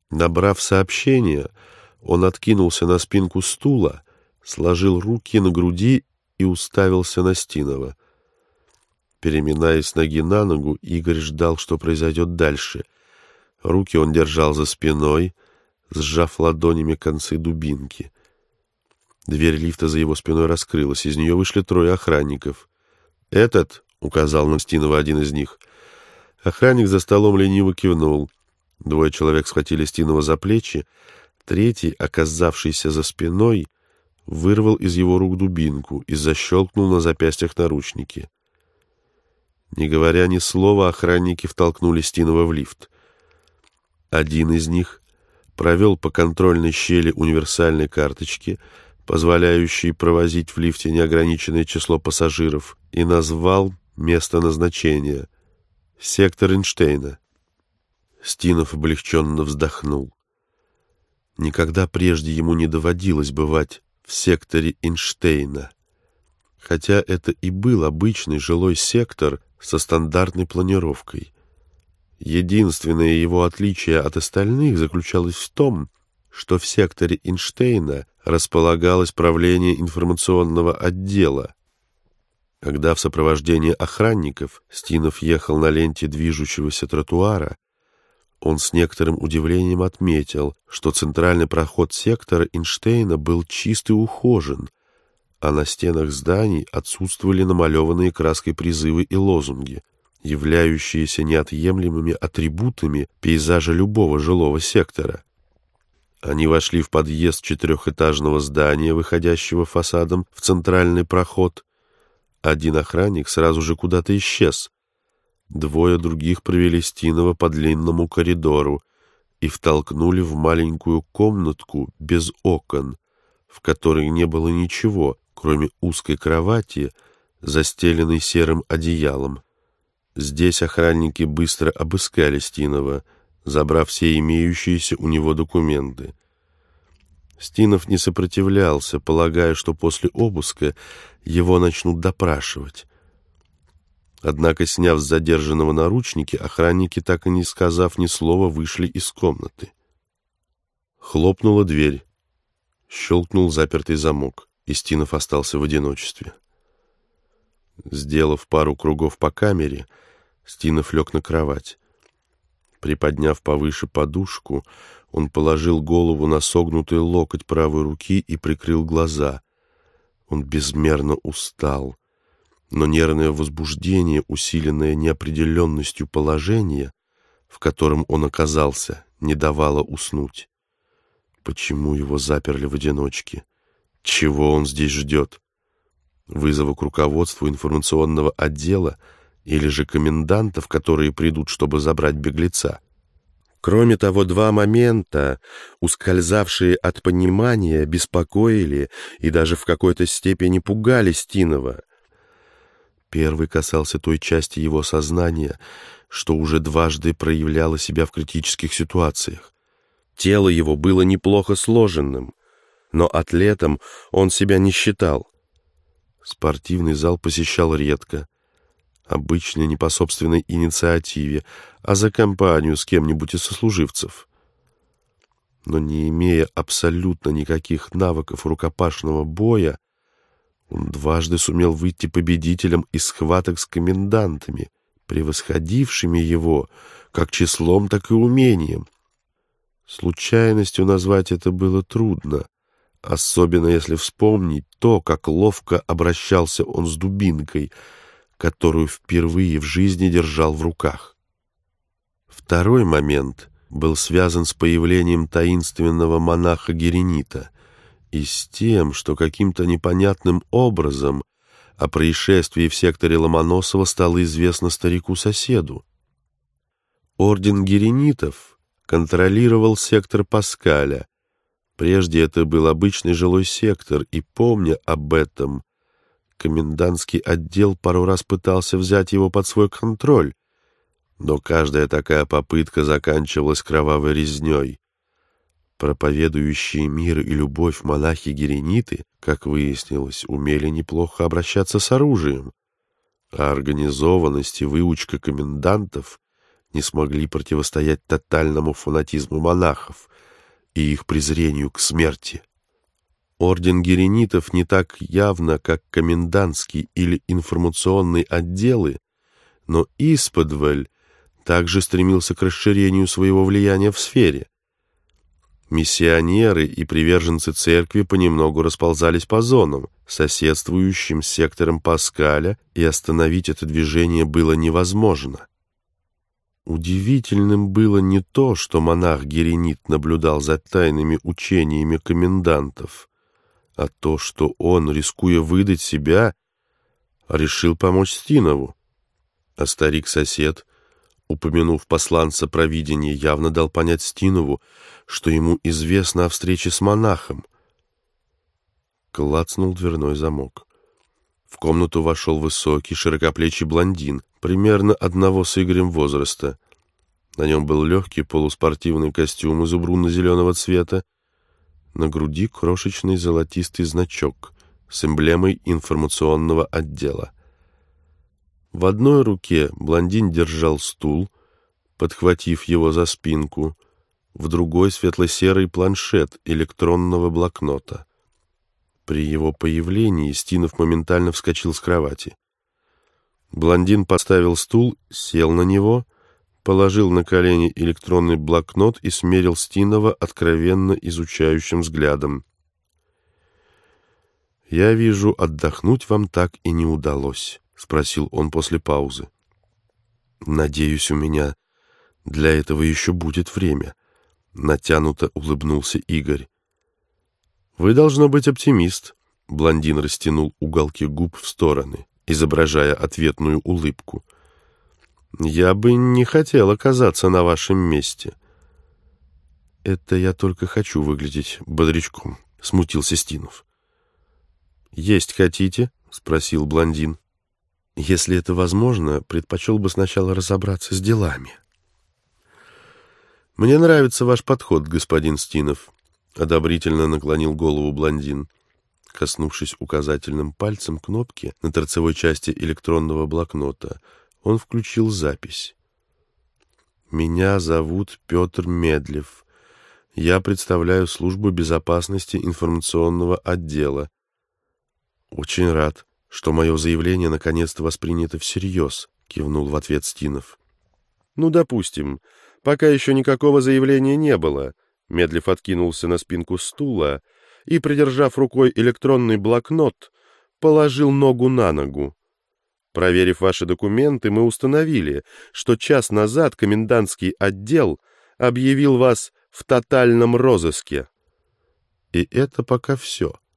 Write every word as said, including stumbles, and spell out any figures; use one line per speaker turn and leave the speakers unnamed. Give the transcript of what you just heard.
Набрав сообщение, он откинулся на спинку стула, сложил руки на груди и уставился на Стинова. Переминаясь с ноги на ногу, Игорь ждал, что произойдет дальше. Руки он держал за спиной, сжав ладонями концы дубинки. Дверь лифта за его спиной раскрылась, из нее вышли трое охранников. «Этот», — указал на Стинова один из них. Охранник за столом лениво кивнул. Двое человек схватили Стинова за плечи, третий, оказавшийся за спиной, вырвал из его рук дубинку и защелкнул на запястьях наручники. Не говоря ни слова, охранники втолкнули Стинова в лифт. Один из них провел по контрольной щели универсальной карточки, позволяющей провозить в лифте неограниченное число пассажиров, и назвал место назначения — сектор Эйнштейна. Стинов облегченно вздохнул. Никогда прежде ему не доводилось бывать в секторе Эйнштейна, хотя это и был обычный жилой сектор со стандартной планировкой. Единственное его отличие от остальных заключалось в том, что в секторе Эйнштейна располагалось правление информационного отдела. Когда в сопровождении охранников Стинов ехал на ленте движущегося тротуара, он с некоторым удивлением отметил, что центральный проход сектора Эйнштейна был чист и ухожен, а на стенах зданий отсутствовали намалеванные краской призывы и лозунги, являющиеся неотъемлемыми атрибутами пейзажа любого жилого сектора. Они вошли в подъезд четырехэтажного здания, выходящего фасадом в центральный проход. Один охранник сразу же куда-то исчез. Двое других провели Стинова по длинному коридору и втолкнули в маленькую комнатку без окон, в которой не было ничего, кроме узкой кровати, застеленной серым одеялом. Здесь охранники быстро обыскали Стинова, забрав все имеющиеся у него документы. Стинов не сопротивлялся, полагая, что после обыска его начнут допрашивать. Однако, сняв с задержанного наручники, охранники, так и не сказав ни слова, вышли из комнаты. Хлопнула дверь. Щелкнул запертый замок, и Стинов остался в одиночестве. Сделав пару кругов по камере, Стинов лег на кровать. Приподняв повыше подушку, он положил голову на согнутый локоть правой руки и прикрыл глаза. Он безмерно устал, но нервное возбуждение, усиленное неопределенностью положения, в котором он оказался, не давало уснуть. Почему его заперли в одиночке? Чего он здесь ждет? Вызова к руководству информационного отдела или же комендантов, которые придут, чтобы забрать беглеца? Кроме того, два момента, ускользавшие от понимания, беспокоили и даже в какой-то степени пугали Стинова. Первый касался той части его сознания, что уже дважды проявляла себя в критических ситуациях. Тело его было неплохо сложенным, но атлетом он себя не считал. Спортивный зал посещал редко, обычно не по собственной инициативе, а за компанию с кем-нибудь из сослуживцев. Но не имея абсолютно никаких навыков рукопашного боя, он дважды сумел выйти победителем из схваток с комендантами, превосходившими его как числом, так и умением. Случайностью назвать это было трудно, особенно если вспомнить то, как ловко обращался он с дубинкой, которую впервые в жизни держал в руках. Второй момент был связан с появлением таинственного монаха Геренита и с тем, что каким-то непонятным образом о происшествии в секторе Ломоносова стало известно старику-соседу. Орден Геренитов контролировал сектор Паскаля. Прежде это был обычный жилой сектор, и, помня об этом, комендантский отдел пару раз пытался взять его под свой контроль, но каждая такая попытка заканчивалась кровавой резней. Проповедующие мир и любовь монахи-герениты, как выяснилось, умели неплохо обращаться с оружием, а организованность и выучка комендантов не смогли противостоять тотальному фанатизму монахов и их презрению к смерти. Орден геренитов не так явно, как комендантский или информационный отделы, но исподволь также стремился к расширению своего влияния в сфере. Миссионеры и приверженцы церкви понемногу расползались по зонам, соседствующим с сектором Паскаля, и остановить это движение было невозможно. Удивительным было не то, что монах-геренит наблюдал за тайными учениями комендантов, а то, что он, рискуя выдать себя, решил помочь Стинову. А старик-сосед, упомянув посланца провидения, явно дал понять Стинову, что ему известно о встрече с монахом. Клацнул дверной замок. В комнату вошел высокий, широкоплечий блондин, примерно одного с Игорем возраста. На нем был легкий полуспортивный костюм изумрудно-зеленого цвета, на груди крошечный золотистый значок с эмблемой информационного отдела. В одной руке блондин держал стул, подхватив его за спинку, в другой светло-серый планшет электронного блокнота. При его появлении Стинов моментально вскочил с кровати. Блондин поставил стул, сел на него, положил на колени электронный блокнот и смерил Стинова откровенно изучающим взглядом. «Я вижу, отдохнуть вам так и не удалось», — спросил он после паузы. «Надеюсь, у меня для этого еще будет время», — натянуто улыбнулся Игорь. «Вы, должно быть, оптимист», — блондин растянул уголки губ в стороны, изображая ответную улыбку. «Я бы не хотел оказаться на вашем месте». «Это я только хочу выглядеть бодрячком», — смутился Стинов. «Есть хотите?» — спросил блондин. «Если это возможно, предпочел бы сначала разобраться с делами». «Мне нравится ваш подход, господин Стинов», — одобрительно наклонил голову блондин. Коснувшись указательным пальцем кнопки на торцевой части электронного блокнота, он включил запись. «Меня зовут Петр Медлев. Я представляю службу безопасности информационного отдела. Очень рад, что мое заявление наконец-то воспринято всерьез», — кивнул в ответ Стинов. «Ну, допустим, пока еще никакого заявления не было». Медлев откинулся на спинку стула и, придержав рукой электронный блокнот, положил ногу на ногу. «Проверив ваши документы, мы установили, что час назад комендантский отдел объявил вас в тотальном розыске». «И это пока все»,